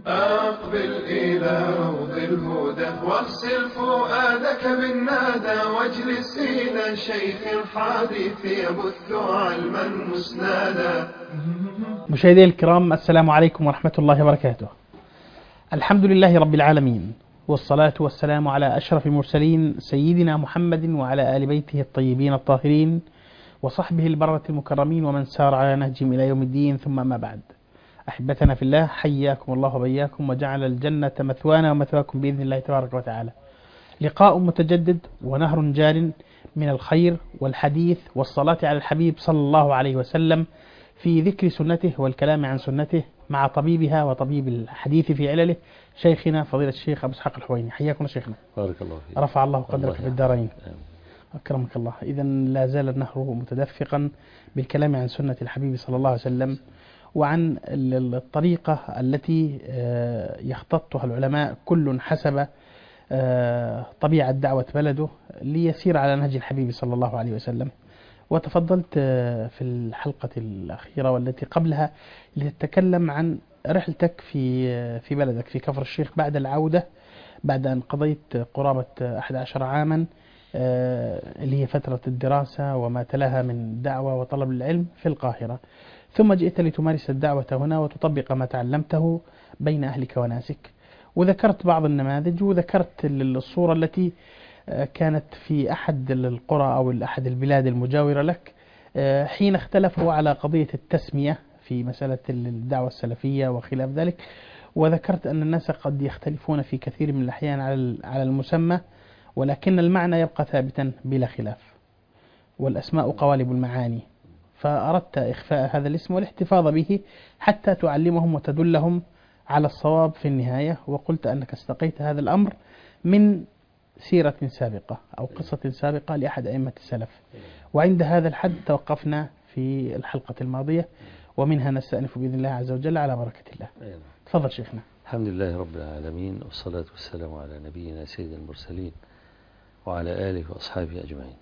أقبل إلى روض الهدى واغسل فؤادك بالنادى واجلس إلى شيخ الحديث يبث علما مسنادا. مشاهدي الكرام، السلام عليكم ورحمة الله وبركاته. الحمد لله رب العالمين، والصلاة والسلام على أشرف المرسلين سيدنا محمد وعلى آل بيته الطيبين الطاهرين وصحبه البررة المكرمين ومن سار على نهجهم إلى يوم الدين، ثم ما بعد. أحبتنا في الله، حياكم الله وبياكم وجعل الجنة مثوانا ومثواكم بإذن الله تبارك وتعالى. لقاء متجدد ونهر جار من الخير والحديث والصلاة على الحبيب صلى الله عليه وسلم في ذكر سنته والكلام عن سنته مع طبيبها وطبيب الحديث في علله، شيخنا فضيلة الشيخ أبو إسحاق الحويني. حياكم شيخنا. بارك الله فيك. رفع الله قدرك في الدارين. أكرمك الله. إذا لا زال النهر متدفقا بالكلام عن سنة الحبيب صلى الله عليه وسلم وعن الطريقة التي يختطها العلماء كل حسب طبيعة دعوة بلده ليسير على نهج الحبيب صلى الله عليه وسلم. وتفضلت في الحلقة الأخيرة والتي قبلها لتتكلم عن رحلتك في بلدك في كفر الشيخ بعد العودة، بعد أن قضيت قرابة 11 عاما اللي هي فترة الدراسة وما تلاها من دعوة وطلب العلم في القاهرة، ثم جئت لتمارس الدعوة هنا وتطبق ما تعلمته بين أهلك وناسك. وذكرت بعض النماذج وذكرت الصورة التي كانت في أحد القرى أو أحد البلاد المجاورة لك حين اختلفوا على قضية التسمية في مسألة الدعوة السلفية وخلاف ذلك، وذكرت أن الناس قد يختلفون في كثير من الأحيان على المسمى، ولكن المعنى يبقى ثابتا بلا خلاف، والأسماء قوالب المعاني. فأردت إخفاء هذا الاسم والاحتفاظ به حتى تعلمهم وتدلهم على الصواب في النهاية. وقلت أنك استقيت هذا الأمر من سيرة سابقة أو قصة سابقة لأحد أئمة السلف، وعند هذا الحد توقفنا في الحلقة الماضية، ومنها نستأنف بإذن الله عز وجل على بركة الله. تفضل شيخنا. الحمد لله رب العالمين، والصلاة والسلام على نبينا سيد المرسلين وعلى آله وأصحابه أجمعين.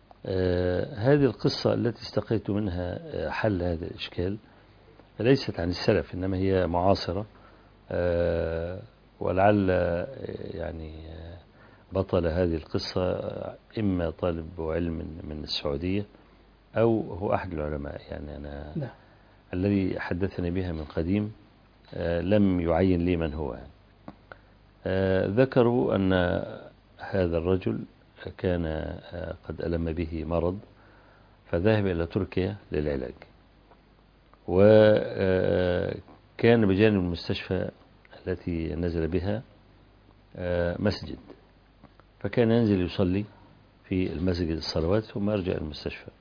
هذه القصة التي استقيت منها حل هذا الإشكال ليست عن السلف، إنما هي معاصرة، ولعل يعني بطل هذه القصة إما طالب علم من السعودية أو هو أحد العلماء. يعني أنا الذي حدثني بها من قديم لم يعين لي من هو. ذكروا أن هذا الرجل كان قد ألم به مرض فذهب إلى تركيا للعلاج، وكان بجانب المستشفى التي نزل بها مسجد، فكان ينزل يصلي في المسجد الصلوات ثم يرجع المستشفى.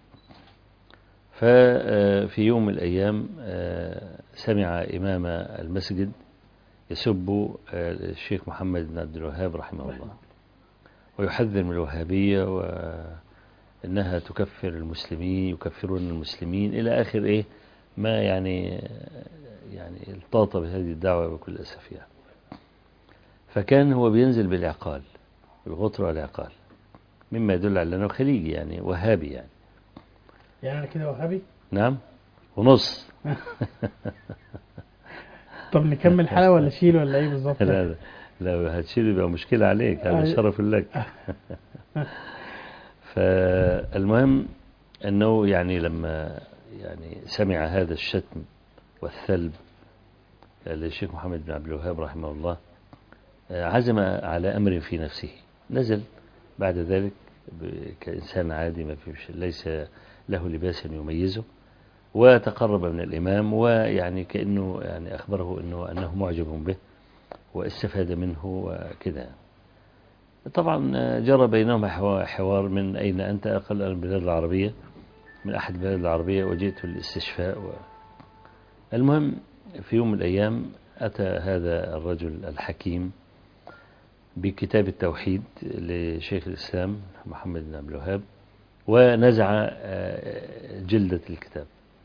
ففي يوم من الأيام سمع إمام المسجد يسب الشيخ محمد بن عبد الوهاب رحمه الله ويحذر من الوهابية وإنها تكفر المسلمين، يكفرون المسلمين إلى آخر ما يعني التاط بهذه الدعوة بكل أسف يعني. فكان هو بينزل بالعقال، بالغطر والعقال، مما يدل على أنه خليجي يعني وهابي يعني أنا كده وهابي؟ نعم ونص. طب نكمل حلقة ولا شيل ولا ايه بالظبط؟ لا هتشيل يبقى مشكلة عليك، هذا شرف لك. فالمهم أنه يعني لما سمع هذا الشتم والثلب للشيخ محمد بن عبد الوهاب رحمه الله عزم على أمر في نفسه، نزل بعد ذلك كإنسان عادي ما فيش ليس له لباس يميزه، وتقرب من الإمام ويعني كأنه يعني أخبره أنه معجب به واستفاد منه وكذا. طبعا جرى بينهما حوار من أين أنت، أقل البلاد العربية، من أحد البلاد العربية، وجئت للاستشفاء. المهم في يوم من الأيام أتى هذا الرجل الحكيم بكتاب التوحيد لشيخ الإسلام محمد بن عبد الوهاب ونزع جلدة الكتاب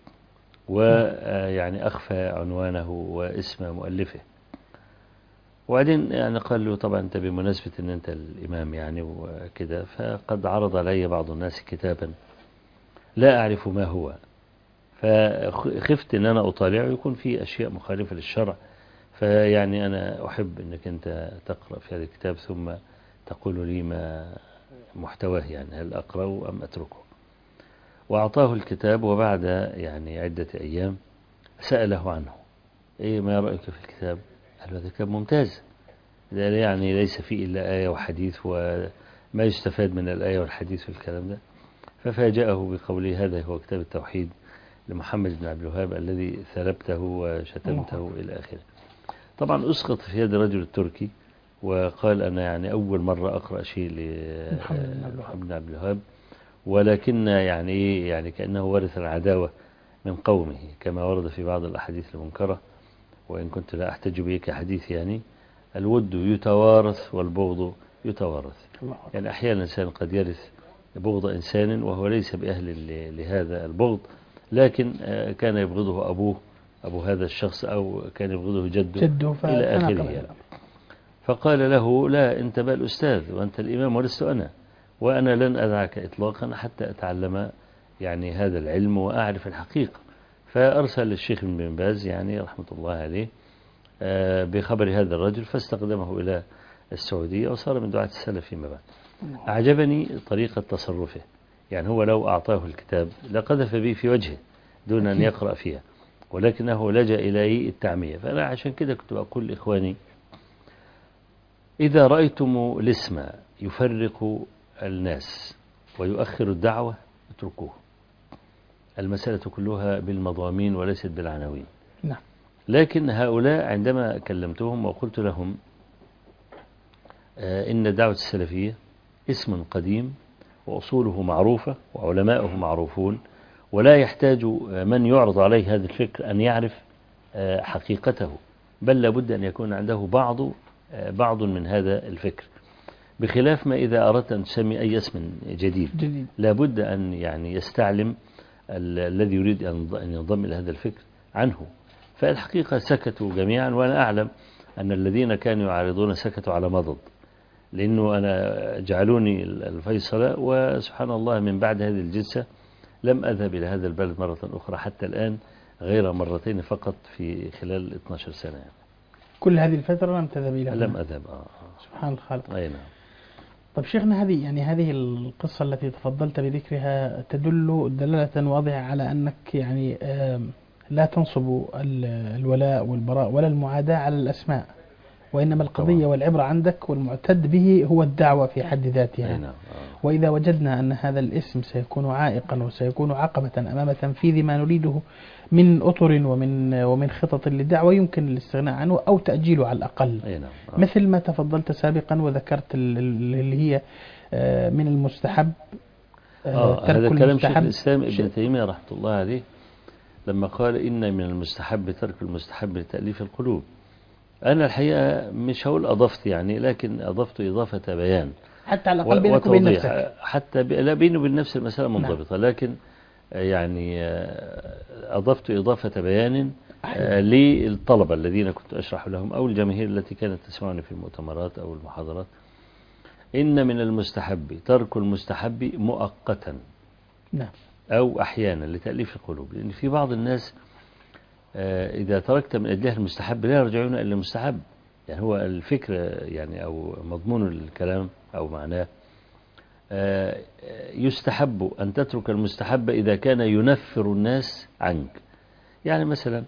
ويعني أخفى عنوانه واسم مؤلفه. وبعدين يعني قال له طبعا أنت بمناسبة أن أنت الإمام يعني وكذا، فقد عرض علي بعض الناس كتابا لا أعرف ما هو، فخفت أن أنا أطالعه يكون فيه أشياء مخالفة للشرع فيعني أنا أحب أنك أنت تقرأ في هذا الكتاب ثم تقول لي ما محتواه، يعني هل أقرأه أم أتركه. وأعطاه الكتاب، وبعد يعني عدة أيام سأله عنه، إيه ما رأيك في الكتاب؟ قال هذا كتاب ممتاز، يعني ليس فيه إلا آية وحديث، وما يستفاد من الآية والحديث والكلام ده. ففاجأه بقوله هذا هو كتاب التوحيد لمحمد بن عبد الوهاب الذي ثلبته وشتمته إلى آخره. طبعا أسقط في يد الرجل التركي، وقال أنا يعني أول مرة أقرأ شيء لمحمد بن عبد الوهاب، ولكن يعني كأنه ورث العداوة من قومه كما ورد في بعض الأحاديث المنكرة، وإن كنت لا أحتج به كحديث، يعني الود يتوارث والبغض يتوارث. يعني أحيانا الإنسان قد يرث بغض إنسان وهو ليس بأهل لهذا البغض، لكن كان يبغضه أبو هذا الشخص، أو كان يبغضه جده إلى آخره يعني. فقال له لا، أنت بقى الأستاذ وأنت الإمام ولست أنا، وأنا لن أدعك إطلاقا حتى أتعلم يعني هذا العلم وأعرف الحقيقة. فأرسل الشيخ بن باز يعني رحمة الله عليه بخبر هذا الرجل، فاستخدمه إلى السعودية وصار من دعاة السلف فيما بعد. أعجبني طريقة تصرفه، يعني هو لو أعطاه الكتاب لقذف به في وجهه دون أن يقرأ فيها، ولكنه لجأ إلى التعمية. فأنا عشان كده كنت أقول لإخواني إذا رأيتم الاسم يفرق الناس ويؤخر الدعوة اتركوه. المسألة كلها بالمضامين وليست بالعناوين. نعم. لكن هؤلاء عندما كلمتهم وقلت لهم إن الدعوة السلفية اسم قديم وأصوله معروفة وعلماؤه معروفون، ولا يحتاج من يعرض عليه هذا الفكر أن يعرف حقيقته، بل لابد أن يكون عنده بعض من هذا الفكر، بخلاف ما إذا أردت أن تسمي أي اسم جديد لابد أن يعني يستعلم الذي يريد أن ينضم إلى هذا الفكر عنه. فالحقيقة سكتوا جميعا، وأنا أعلم أن الذين كانوا يعارضون سكتوا على مضض، لأنه أنا جعلوني الفيصل، وسبحان الله من بعد هذه الجلسة لم أذهب إلى هذا البلد مرة أخرى حتى الآن، غير مرتين فقط في خلال 12 سنة يعني. كل هذه الفترة لم تذهب إلى لم أذهب. سبحان الخالق. أي نعم. طيب شيخنا، هذه القصة التي تفضلت بذكرها تدل دلالة واضحة على أنك يعني لا تنصب الولاء والبراء ولا المعاداة على الأسماء، وإنما القضية والعبرة عندك والمعتد به هو الدعوة في حد ذاتها. نعم. وإذا وجدنا أن هذا الاسم سيكون عائقا وسيكون عقبة أمام تنفيذ ما نريده من أطر ومن خطط للدعوة، يمكن الاستغناء عنه أو تأجيله على الأقل. نعم. مثل ما تفضلت سابقا وذكرت اللي هي من المستحب هذا كلام شيخ الإسلام ابن تيمية رحمة الله عليه لما قال إن من المستحب ترك المستحب لتأليف القلوب. أنا الحقيقة مش هقول أضفت يعني، لكن أضفت إضافة بيان حتى على الأقل بينك وبين نفسك، حتى لا بيني وبين نفسي المسألة منضبطة. نعم. لكن يعني أضفت إضافة بيان للطلبة الذين كنت أشرح لهم أو الجماهير التي كانت تسمعني في المؤتمرات أو المحاضرات. إن من المستحب ترك المستحب مؤقتا. نعم. أو أحيانا لتأليف القلوب، لأن في بعض الناس إذا تركت من أجلها المستحب لا يرجعون إلى المستحب. يعني هو الفكر يعني أو مضمون الكلام أو معناه يستحب أن تترك المستحب إذا كان ينفر الناس عنك. يعني مثلا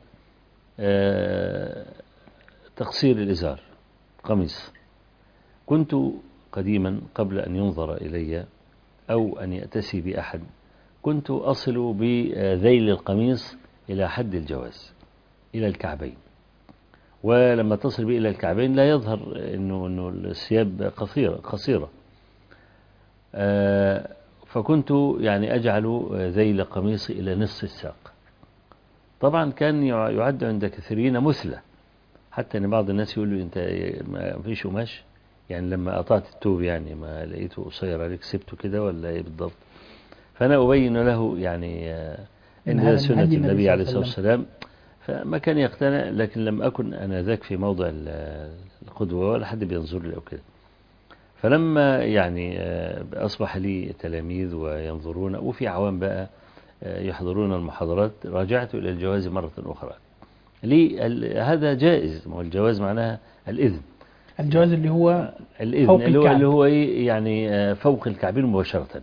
تقصير الإزار، قميص، كنت قديما قبل أن ينظر إلي أو أن يأتسي بأحد كنت أصل بذيل القميص إلى حد الجواز إلى الكعبين، ولما تصل به إلى الكعبين لا يظهر إنه الثياب قصيرة. فكنت يعني أجعل ذيل قميصي إلى نصف الساق. طبعا كان يعد عند كثيرين مثلى، حتى أن بعض الناس يقول له أنت ما فيش قماش، يعني لما قطعت التوب يعني ما لقيته قصير عليك سبته كده ولا إيه بالضبط؟ فأنا أبين له يعني إن هذا سنة النبي عليه الصلاة والسلام، فما كان يقتنع. لكن لم أكن أنا ذاك في موضع القدوة ولا حد بينظر لي أو كده. فلما يعني أصبح لي تلاميذ وينظرون وفي عوام بقى يحضرون المحاضرات، راجعت إلى الجواز مرة أخرى، هذا جائز، والجواز معناها الإذن. الجواز اللي هو الإذن فوق اللي هو الكعب. اللي هو إيه يعني فوق الكعبين مباشرة.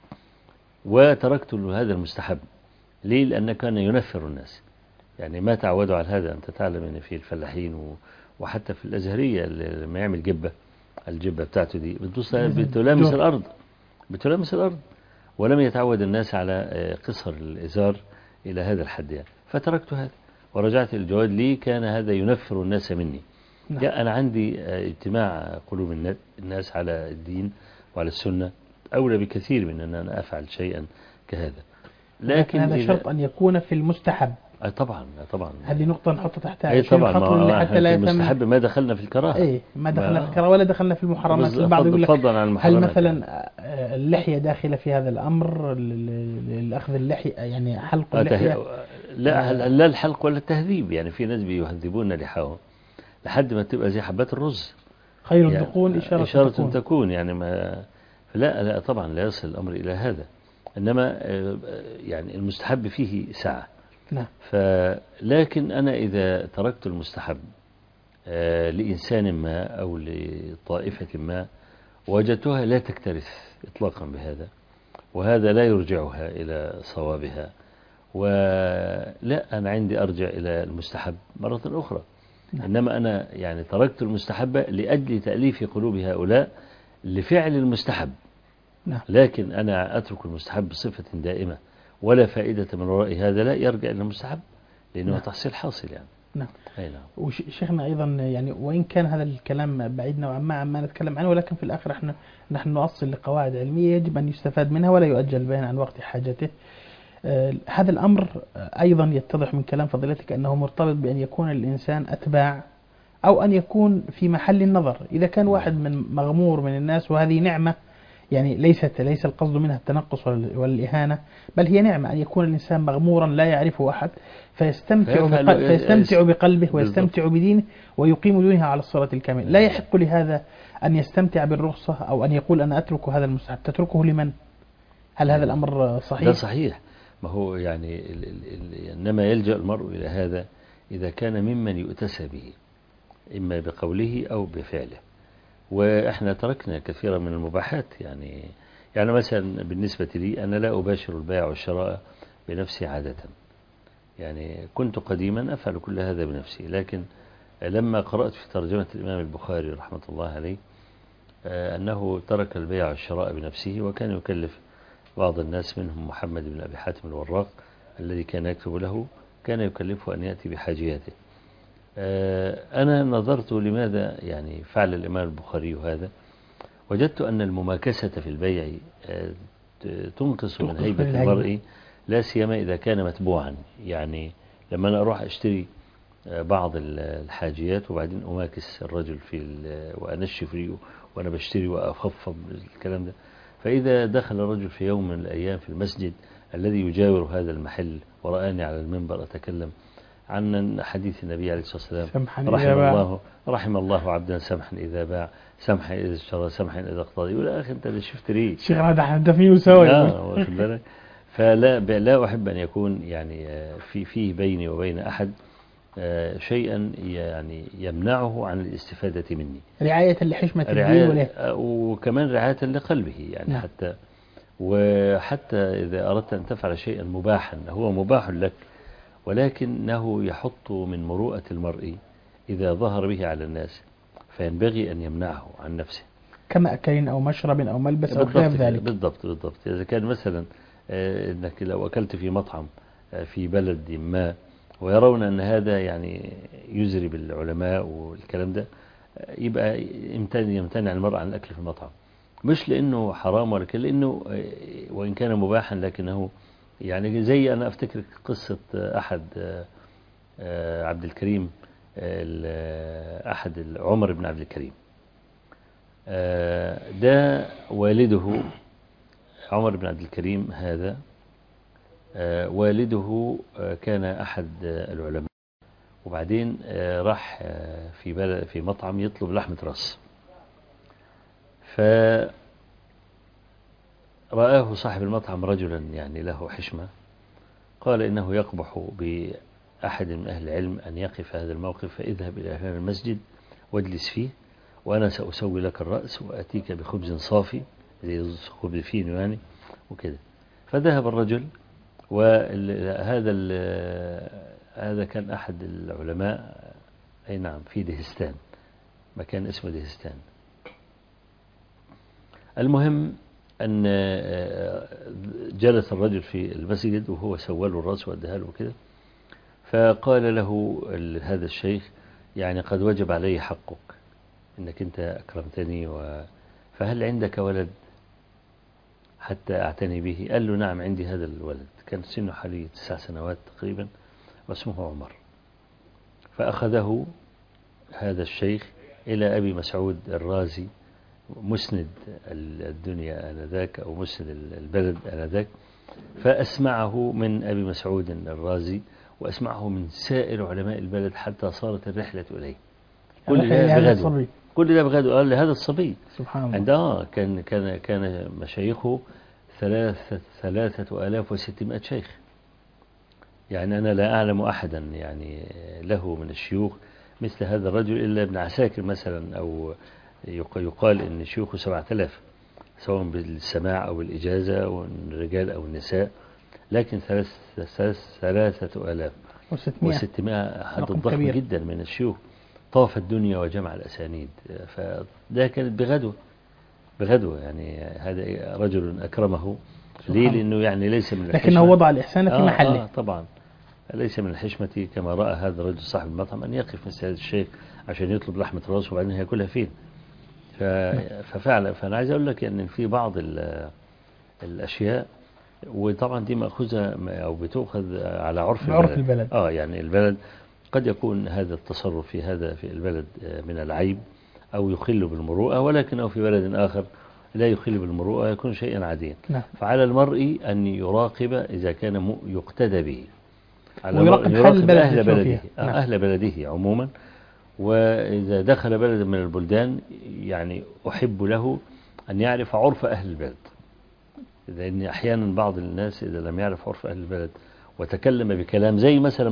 وتركت له هذا المستحب. ليه؟ لأنه كان ينفر الناس، يعني ما تعودوا على هذا. أنت تعلم أن في الفلاحين وحتى في الأزهرية لما يعمل جبة، الجبة بتاعته دي بتلامس الأرض، بتلامس الأرض، ولم يتعود الناس على قصر الإزار إلى هذا الحد يعني. فتركت هذا ورجعت الجواد لي، كان هذا ينفر الناس مني. نعم. يعني أنا عندي اجتماع قلوب الناس على الدين وعلى السنة أولى بكثير من أن أنا أفعل شيئا كهذا. لكن هذا شرط أن يكون في المستحب. طبعا طبعا، هذه نقطة نحط تحتها أي طبعا، خطر حتى لا يتم المستحب ما دخلنا في الكراهة. ايه ما دخلنا في الكراهة ولا دخلنا في المحرمات. البعض يقول لك هل مثلا اللحية داخلة في هذا الأمر، الأخذ اللحية يعني حلق اللحية؟ لا الحلق ولا التهذيب. يعني في ناس بيهذبون لحاهم لحد ما تبقى زي حبات الرز. خير يعني الدقون إشارة تكون يعني لا طبعا لا يصل الأمر إلى هذا. إنما يعني المستحب فيه سعة. نعم. لكن أنا إذا تركت المستحب لإنسان ما أو لطائفة ما وجدتها لا تكترث إطلاقا بهذا، وهذا لا يرجعها إلى صوابها، ولا أنا عندي أرجع إلى المستحب مرة أخرى. نعم. إنما أنا يعني تركت المستحب لأجل تأليف قلوب هؤلاء لفعل المستحب. نعم. لكن أنا أترك المستحب بصفة دائمة ولا فائدة من وراء هذا، لا يرجع إلى المستحب لأنه نعم. تحصيل حاصل يعني. نعم. أي نعم. وشيخنا أيضا يعني وإن كان هذا الكلام بعيد نوعا ما عما نتكلم عنه، ولكن في الآخر نحن نؤصل لقواعد علمية يجب أن يستفاد منها ولا يؤجل البيان عن وقت حاجته. هذا الأمر أيضا يتضح من كلام فضيلتك أنه مرتبط بأن يكون الإنسان أتباع أو أن يكون في محل النظر. إذا كان واحد من مغمور من الناس، وهذه نعمة يعني ليس القصد منها التنقص والإهانة، بل هي نعمة أن يكون الإنسان مغمورا لا يعرفه أحد فيستمتع بقلبه ويستمتع بدينه ويقيم دينه على الصورة الكاملة. لا يحق لهذا أن يستمتع بالرخصة أو أن يقول أنا أترك هذا المستحب. تتركه لمن؟ هل هذا الأمر صحيح؟ لا صحيح. ما هو يعني إنما يلجأ المرء إلى هذا إذا كان ممن يؤتسى به، إما بقوله أو بفعله. وإحنا تركنا كثيرا من المباحات. يعني مثلا بالنسبة لي أنا لا أباشر البيع والشراء بنفسي عادة. يعني كنت قديما أفعل كل هذا بنفسي، لكن لما قرأت في ترجمة الإمام البخاري رحمة الله عليه أنه ترك البيع والشراء بنفسه، وكان يكلف بعض الناس منهم محمد بن أبي حاتم الوراق الذي كان يكتب له، كان يكلفه أن يأتي بحاجياته. أنا نظرت لماذا يعني فعل الإمام البخاري هذا، وجدت أن المماكسة في البيع تنقص من هيبة المرء، لا سيما إذا كان متبوعا. يعني لما أنا أروح أشتري بعض الحاجيات وبعدين أماكس الرجل وأنشف ريقه وأنا بشتري وأخفض الكلام ده، فإذا دخل الرجل في يوم من الأيام في المسجد الذي يجاور هذا المحل ورآني على المنبر أتكلم عن حديث النبي عليه الصلاة والسلام رحم الله عبدا سمحا إذا باع سمحا إذا اشترى سمحا إذا اقتضى، يقول أخي أنت اللي شفت ليه شيخ هذا احنا فيه سوا. فلا أحب أن يكون يعني فيه بيني وبين أحد شيئا يعني يمنعه عن الاستفادة مني، رعاية لحشمة الدين وكمان رعاية لقلبه يعني. نعم. وحتى إذا أردت أن تفعل شيئا مباحا هو مباح لك، ولكنه يحط من مروءة المرء إذا ظهر به على الناس، فينبغي أن يمنعه عن نفسه، كمأكل أو مشرب أو ملبس أو خلاف ذلك. بالضبط. إذا كان مثلا أنك لو أكلت في مطعم في بلد ما ويرون أن هذا يعني يزري بالعلماء والكلام ده، يبقى يمتنع المرء عن الأكل في المطعم، مش لأنه حرام ولكن لأنه وإن كان مباحا لكنه يعني زي أنا أفتكر قصة أحد عبد الكريم، أحد عمر بن عبد الكريم، ده والده عمر بن عبد الكريم هذا والده كان أحد العلماء، وبعدين راح في مطعم يطلب لحمة راس، فرآه صاحب المطعم رجلا يعني له حشمة، قال إنه يقبح أحد من أهل العلم أن يقف هذا الموقف، فاذهب إلى هذا المسجد واجلس فيه، وأنا سأسوي لك الرأس وأتيك بخبز صافي زي خبز فين يعني وكده. فذهب الرجل، وهذا هذا كان أحد العلماء، أي نعم، في دهستان، مكان اسمه دهستان. المهم أن جلس الرجل في المسجد وهو سوى له الرأس وأدها له كده، فقال له هذا الشيخ يعني قد وجب علي حقك إنك أنت أكرمتني، فهل عندك ولد حتى أعتني به؟ قال له نعم عندي هذا الولد، كان سنه حوالي 9 سنوات تقريبا واسمه عمر. فأخذه هذا الشيخ إلى أبي مسعود الرازي، مسند الدنيا آنذاك أو مسند البلد آنذاك، فأسمعه من أبي مسعود الرازي وأسمعه من سائر علماء البلد حتى صارت الرحلة إليه. كل ده بغدو، كل ده بغدو. قال لهذا الصبي سبحان الله عندها كان مشايخه 3600 شيخ. يعني أنا لا أعلم أحدا يعني له من الشيوخ مثل هذا الرجل إلا ابن عساكر مثلا، أو يقال إن شيوخه 7000 سواء بالسماع أو بالإجازة، والرجال أو النساء، لكن 3600 حد ضخم جدا من الشيوخ، طاف الدنيا وجمع الأسانيد. فده كانت بغدوة يعني. هذا رجل أكرمه ليه؟ لأنه يعني ليس من الحشمة، لكنه وضع الإحسان في محله. طبعا ليس من الحشمة كما رأى هذا الرجل صاحب المطعم أن يقف مثل هذا الشيخ عشان يطلب لحمة رأسه وبعدين هياكلها فين. ففعلا فأنا عايز أقول لك أن في بعض الأشياء، وطبعا دي مأخوذة أو بتأخذ على عرف البلد. يعني البلد قد يكون هذا التصرف في البلد من العيب أو يخل بالمروءة، ولكنه في بلد آخر لا يخل بالمروءة يكون شيئا عاديا. فعلى المرء أن يراقب إذا كان يقتدى به، ويراقب أهل بلده، أهل بلده عموما. وإذا دخل بلد من البلدان يعني أحب له أن يعرف عرف أهل البلد، لأن أحيانا بعض الناس إذا لم يعرف عرف أهل البلد وتكلم بكلام زي مثلا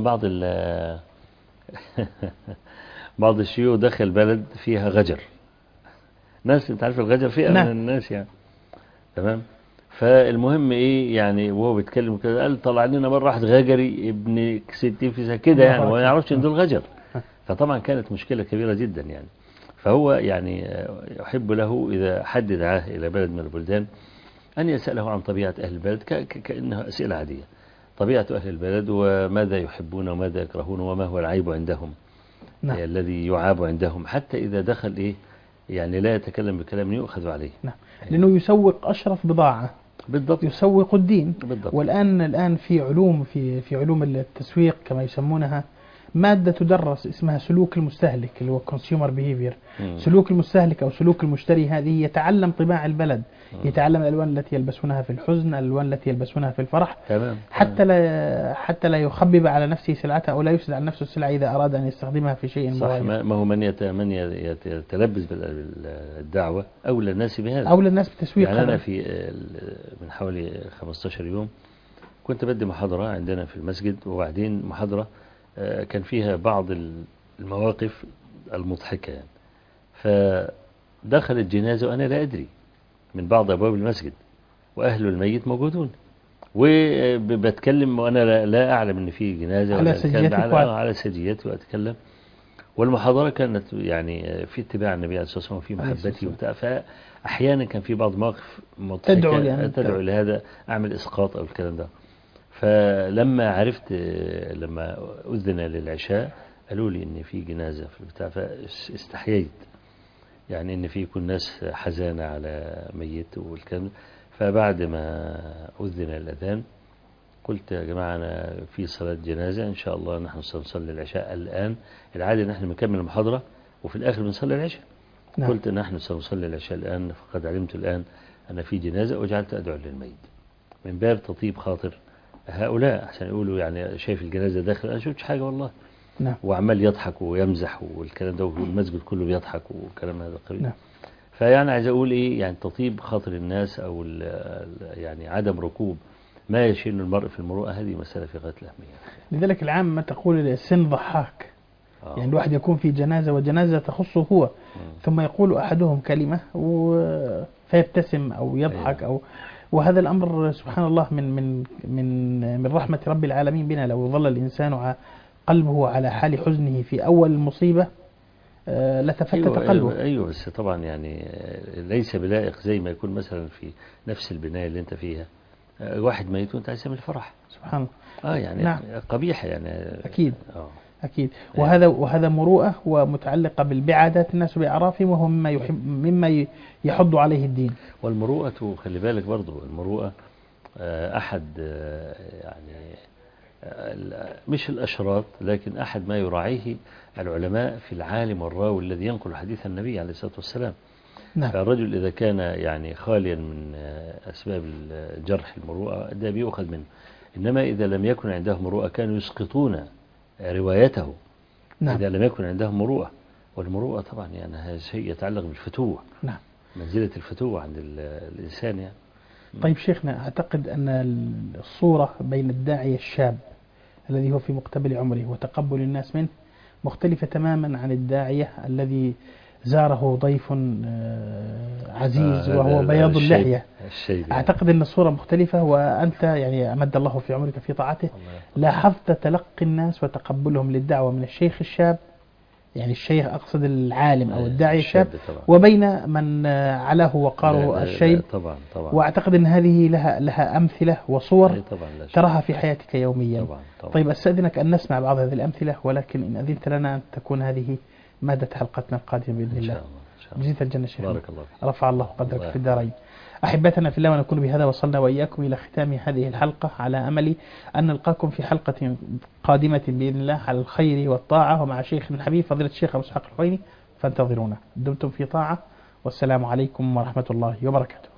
بعض الشيوخ دخل بلد فيها غجر، ناس انت عارف الغجر فئة من الناس يعني، تمام. فالمهم ايه يعني وهو بيتكلم كده قال طلع لنا مرة واحد غجري ابن 60 في كده يعني، وما يعرفش ان دول غجر. فطبعا كانت مشكلة كبيرة جدا يعني. فهو يعني يحب له إذا حد دعاه إلى بلد من البلدان أن يسأله عن طبيعة أهل البلد كأنها أسئلة عادية، طبيعة أهل البلد وماذا يحبون وماذا يكرهون وما هو العيب عندهم الذي يعاب عندهم، حتى إذا دخل إيه يعني لا يتكلم بكلام يؤخذ عليه. لأنه يسوق أشرف بضاعة، بالضبط، يسوق الدين. بالضبط. والآن في علوم في علوم التسويق كما يسمونها مادة تدرس اسمها سلوك المستهلك اللي هو consumer behavior. سلوك المستهلك أو سلوك المشتري هذه يتعلم طباع البلد، يتعلم الألوان التي يلبسونها في الحزن، الألوان التي يلبسونها في الفرح، تمام. حتى لا يخبب على نفسه سلعتها أو لا يفسد على نفسه السلعة إذا أراد أن يستخدمها في شيء صح. ما هو من يتلبس بالدعوة أولى الناس بهذا، أولى الناس بتسويق. يعني أنا في من حوالي 15 يوم كنت بدي محاضرة عندنا في المسجد، وبعدين محاضرة كان فيها بعض المواقف المضحكة يعني. فدخلت جنازة وأنا لا أدري من بعض أبواب المسجد، وأهل الميت موجودون، وبتكلم وأنا لا أعلم أن في جنازة على سجيتي وأتكلم. والمحاضرة كانت يعني في اتباع النبي عليه الصلاة والسلام وفي محبته وبتاع. فأحيانا كان في بعض مواقف مضحكة تدعو لهذا، أعمل إسقاط أو الكلام ده. فلما عرفت لما أذن للعشاء قالوا لي إن في جنازة في البتاع، فاستحييت يعني إن في يكون ناس حزانة على ميت والكلام. فبعد ما أذن الأذان قلت يا جماعة أنا في صلاة جنازة إن شاء الله نحن سنصلي العشاء الآن. العادة نحن نكمل المحاضرة وفي الآخر بنصلي العشاء. قلت نحن سنصلي العشاء الآن، فقد علمت الآن أن في جنازة وجعلت أدعو للميت من باب تطيب خاطر هؤلاء، عشان يقولوا يعني شايف الجنازة داخل، أنا شفتش حاجة والله. وعمال يضحك ويمزح والكلام ده، والمسجد كله بيضحك والكلام هذا قريب. فيعني عايز أقول إيه يعني تطيب خاطر الناس، أو يعني عدم ركوب ما يشين المرء في المروءة، هذه مسألة في غاية الأهمية. لذلك العامة تقول السن ضحاك، يعني الواحد يكون في جنازة وجنازة تخصه هو، ثم يقول أحدهم كلمة فيبتسم أو يضحك أو وهذا الأمر سبحان الله من رحمة رب العالمين بنا. لو ظل الإنسان قلبه على حال حزنه في أول المصيبة لتفتت قلبه. أيوة بس طبعا يعني ليس بلائق زي ما يكون مثلا في نفس البناية اللي أنت فيها واحد ميت وأنت عايز تعمل فرح، سبحان الله. يعني نعم. قبيحة يعني. أكيد. أكيد. وهذا مروءة ومتعلقة بالبعادات الناس بأعرافهم، وهو مما يحض عليه الدين. والمروءة خلي بالك برضو المروءة أحد يعني مش الأشراط، لكن أحد ما يراعيه العلماء في العالم والراوي الذي ينقل حديث النبي عليه الصلاة والسلام. نعم. فالرجل إذا كان يعني خاليا من أسباب الجرح المروءة ده بيؤخذ منه، إنما إذا لم يكن عنده مروءة كانوا يسقطون روايته. نعم. إذا لم يكن عندهم مروءة، والمروءة طبعا يعني هذا شيء يتعلق بالفتوة. نعم. منزلة الفتوة عند الإنسان يعني. طيب شيخنا، أعتقد أن الصورة بين الداعية الشاب الذي هو في مقتبل عمره وتقبل الناس منه مختلفة تماما عن الداعية الذي زاره ضيف عزيز وهو بياض اللحية. أعتقد أن الصورة مختلفة، وأنت يعني أمد الله في عمرك في طاعته لاحظت تلقي الناس وتقبلهم للدعوة من الشيخ الشاب، يعني الشيخ أقصد العالم أو الداعية الشاب، وبين من علاه وقاره الشيب. طبعا. وأعتقد أن هذه لها أمثلة وصور تراها في حياتك يوميا. طبعا. طيب أستأذنك أن نسمع بعض هذه الأمثلة، ولكن إن أذنت لنا أن تكون هذه مادة حلقتنا القادمة بإذن الله. جزيت الجنة شيخ، بارك الله فيك. رفع الله قدرك في الدارين. أحبتنا في الله، ونكون بهذا وصلنا وإياكم إلى ختام هذه الحلقة، على أمل أن نلقاكم في حلقة قادمة بإذن الله على الخير والطاعة، ومع شيخنا الحبيب فضيلة الشيخ أبو إسحاق الحويني، فانتظرونا. دمتم في طاعة، والسلام عليكم ورحمة الله وبركاته.